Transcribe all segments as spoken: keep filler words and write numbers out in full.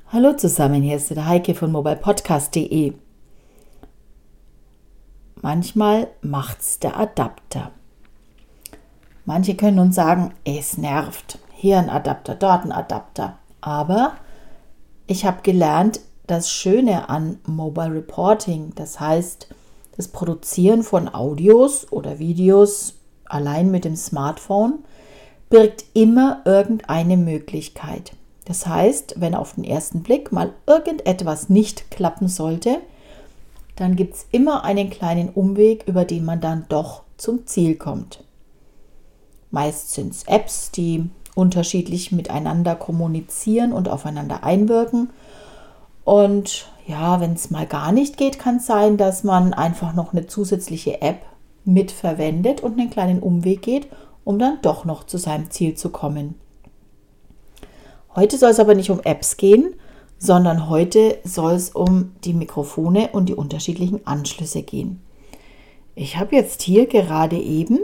Hallo zusammen, hier ist der Heike von mobilepodcast punkt de. Manchmal macht's der Adapter. Manche können uns sagen, es nervt. Hier ein Adapter, dort ein Adapter. Aber ich habe gelernt, das Schöne an Mobile Reporting, das heißt das Produzieren von Audios oder Videos allein mit dem Smartphone, birgt immer irgendeine Möglichkeit. Das heißt, wenn auf den ersten Blick mal irgendetwas nicht klappen sollte, dann gibt es immer einen kleinen Umweg, über den man dann doch zum Ziel kommt. Meist sind es Apps, die unterschiedlich miteinander kommunizieren und aufeinander einwirken. Und ja, wenn es mal gar nicht geht, kann es sein, dass man einfach noch eine zusätzliche App mitverwendet und einen kleinen Umweg geht, um dann doch noch zu seinem Ziel zu kommen. Heute soll es aber nicht um Apps gehen, sondern heute soll es um die Mikrofone und die unterschiedlichen Anschlüsse gehen. Ich habe jetzt hier gerade eben,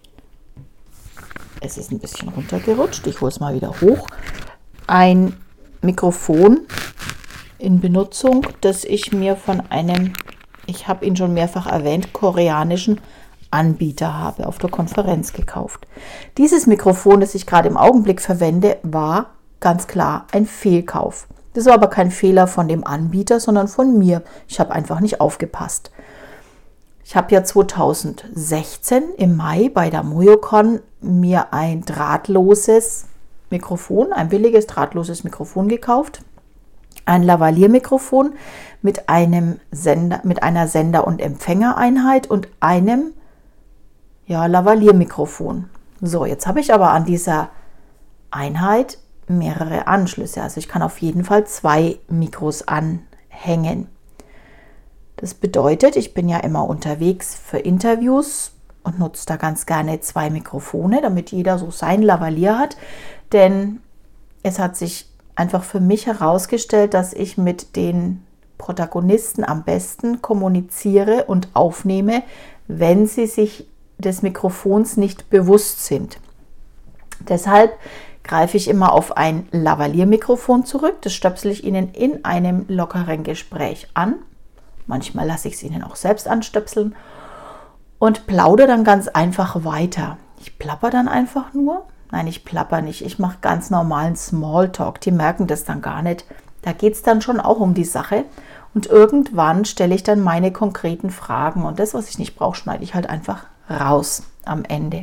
es ist ein bisschen runtergerutscht, ich hole es mal wieder hoch, ein Mikrofon in Benutzung, das ich mir von einem, ich habe ihn schon mehrfach erwähnt, koreanischen Anbieter habe, auf der Konferenz gekauft. Dieses Mikrofon, das ich gerade im Augenblick verwende, war ganz klar ein Fehlkauf. Das war aber kein Fehler von dem Anbieter, sondern von mir. Ich habe einfach nicht aufgepasst. Ich habe ja zweitausendsechzehn im Mai bei der MoyoCon mir ein drahtloses Mikrofon, ein billiges drahtloses Mikrofon gekauft. Ein Lavalier-Mikrofon mit einem Sender, mit einer Sender- und Empfängereinheit und einem ja, Lavalier-Mikrofon. So, jetzt habe ich aber an dieser Einheit mehrere Anschlüsse. Also ich kann auf jeden Fall zwei Mikros anhängen. Das bedeutet, ich bin ja immer unterwegs für Interviews und nutze da ganz gerne zwei Mikrofone, damit jeder so sein Lavalier hat. Denn es hat sich einfach für mich herausgestellt, dass ich mit den Protagonisten am besten kommuniziere und aufnehme, wenn sie sich des Mikrofons nicht bewusst sind. Deshalb greife ich immer auf ein Lavalier-Mikrofon zurück. Das stöpsel ich Ihnen in einem lockeren Gespräch an. Manchmal lasse ich es Ihnen auch selbst anstöpseln und plaudere dann ganz einfach weiter. Ich plapper dann einfach nur. Nein, ich plapper nicht. Ich mache ganz normalen Smalltalk. Die merken das dann gar nicht. Da geht es dann schon auch um die Sache. Und irgendwann stelle ich dann meine konkreten Fragen. Und das, was ich nicht brauche, schneide ich halt einfach raus am Ende.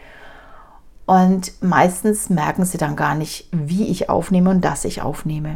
Und meistens merken sie dann gar nicht, wie ich aufnehme und dass ich aufnehme.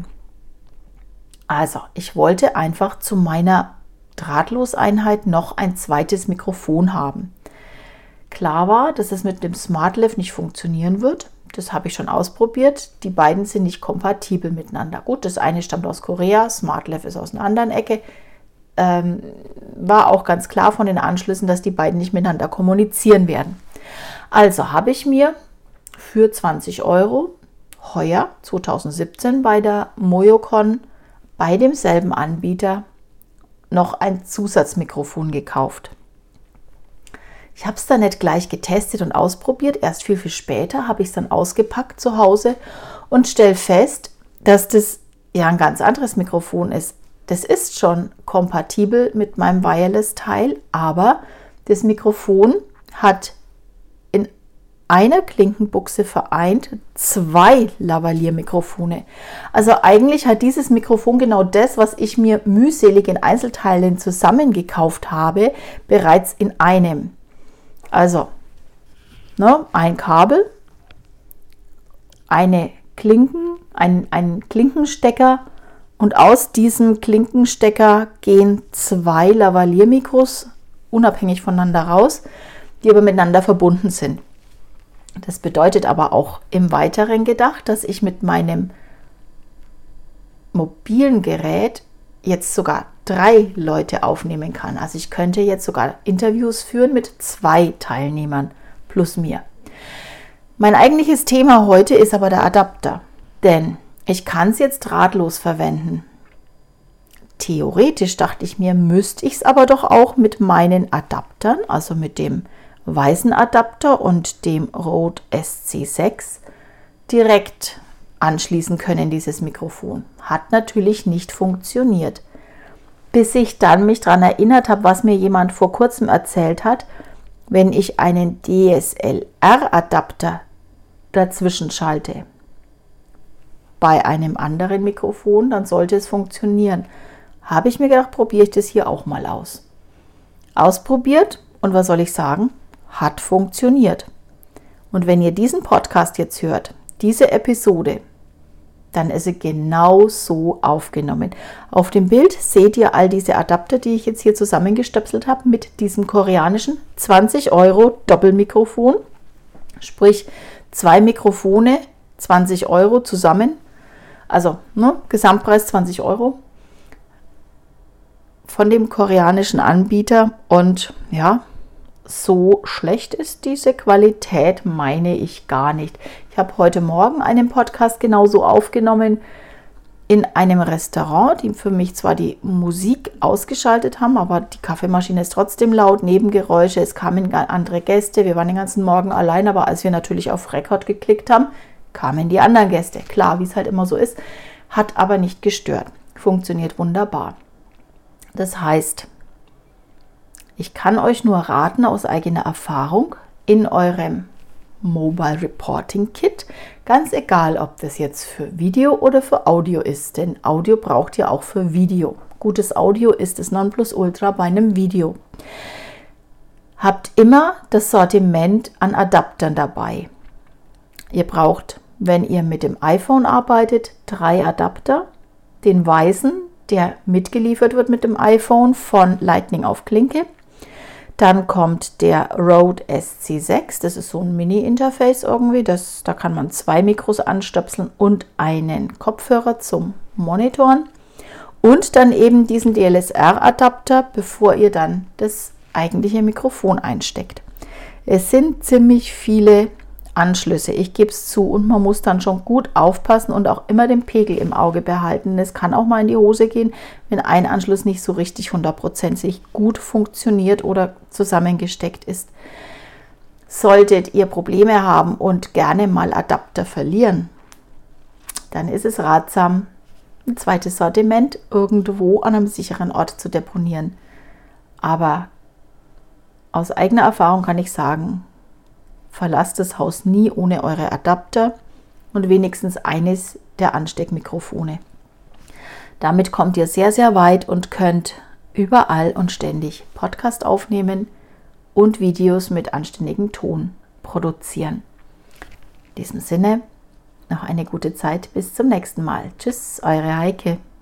Also, ich wollte einfach zu meiner Drahtloseinheit noch ein zweites Mikrofon haben. Klar war, dass es mit dem SmartLav nicht funktionieren wird. Das habe ich schon ausprobiert. Die beiden sind nicht kompatibel miteinander. Gut, das eine stammt aus Korea, SmartLav ist aus einer anderen Ecke. Ähm, war auch ganz klar von den Anschlüssen, dass die beiden nicht miteinander kommunizieren werden. Also habe ich mir für zwanzig Euro heuer zweitausendsiebzehn bei der MoyoCon bei demselben Anbieter noch ein Zusatzmikrofon gekauft. Ich habe es dann nicht gleich getestet und ausprobiert. Erst viel, viel später habe ich es dann ausgepackt zu Hause und stelle fest, dass das ja ein ganz anderes Mikrofon ist. Das ist schon kompatibel mit meinem Wireless-Teil, aber das Mikrofon hat in einer Klinkenbuchse vereint zwei Lavalier-Mikrofone. Also eigentlich hat dieses Mikrofon genau das, was ich mir mühselig in Einzelteilen zusammengekauft habe, bereits in einem. Also ne, ein Kabel, eine Klinken, ein, ein Klinkenstecker und aus diesem Klinkenstecker gehen zwei Lavalier-Mikros unabhängig voneinander raus, die aber miteinander verbunden sind. Das bedeutet aber auch im Weiteren gedacht, dass ich mit meinem mobilen Gerät jetzt sogar drei Leute aufnehmen kann. Also ich könnte jetzt sogar Interviews führen mit zwei Teilnehmern plus mir. Mein eigentliches Thema heute ist aber der Adapter, denn ich kann es jetzt drahtlos verwenden. Theoretisch dachte ich mir, müsste ich es aber doch auch mit meinen Adaptern, also mit dem weißen Adapter und dem Rode S C sechs direkt anschließen können, dieses Mikrofon. Hat natürlich nicht funktioniert. Bis ich dann mich daran erinnert habe, was mir jemand vor kurzem erzählt hat, wenn ich einen D S L R-Adapter dazwischen schalte bei einem anderen Mikrofon, dann sollte es funktionieren. Habe ich mir gedacht, probiere ich das hier auch mal aus. Ausprobiert und was soll ich sagen? Hat funktioniert. Und wenn ihr diesen Podcast jetzt hört, diese Episode, dann ist sie genau so aufgenommen. Auf dem Bild seht ihr all diese Adapter, die ich jetzt hier zusammengestöpselt habe mit diesem koreanischen zwanzig Euro Doppelmikrofon. Sprich, zwei Mikrofone, zwanzig Euro zusammen. Also ne, Gesamtpreis zwanzig Euro von dem koreanischen Anbieter. Und ja, so schlecht ist diese Qualität, meine ich gar nicht. Ich habe heute Morgen einen Podcast genauso aufgenommen in einem Restaurant, die für mich zwar die Musik ausgeschaltet haben, aber die Kaffeemaschine ist trotzdem laut, Nebengeräusche, es kamen andere Gäste, wir waren den ganzen Morgen allein, aber als wir natürlich auf Record geklickt haben, kamen die anderen Gäste. Klar, wie es halt immer so ist, hat aber nicht gestört. Funktioniert wunderbar. Das heißt, ich kann euch nur raten aus eigener Erfahrung in eurem Mobile Reporting Kit, ganz egal, ob das jetzt für Video oder für Audio ist, denn Audio braucht ihr auch für Video. Gutes Audio ist das Nonplusultra bei einem Video. Habt immer das Sortiment an Adaptern dabei. Ihr braucht, wenn ihr mit dem iPhone arbeitet, drei Adapter, den weißen, der mitgeliefert wird mit dem iPhone von Lightning auf Klinke. Dann kommt der Rode S C sechs, das ist so ein Mini-Interface irgendwie, das, da kann man zwei Mikros anstöpseln und einen Kopfhörer zum Monitoren. Und dann eben diesen D L S R-Adapter, bevor ihr dann das eigentliche Mikrofon einsteckt. Es sind ziemlich viele Anschlüsse, ich gebe es zu, und man muss dann schon gut aufpassen und auch immer den Pegel im Auge behalten. Es kann auch mal in die Hose gehen, wenn ein Anschluss nicht so richtig hundertprozentig gut funktioniert oder zusammengesteckt ist. Solltet ihr Probleme haben und gerne mal Adapter verlieren, dann ist es ratsam, ein zweites Sortiment irgendwo an einem sicheren Ort zu deponieren. Aber aus eigener Erfahrung kann ich sagen, verlasst das Haus nie ohne eure Adapter und wenigstens eines der Ansteckmikrofone. Damit kommt ihr sehr, sehr weit und könnt überall und ständig Podcast aufnehmen und Videos mit anständigem Ton produzieren. In diesem Sinne, noch eine gute Zeit. Bis zum nächsten Mal. Tschüss, eure Heike.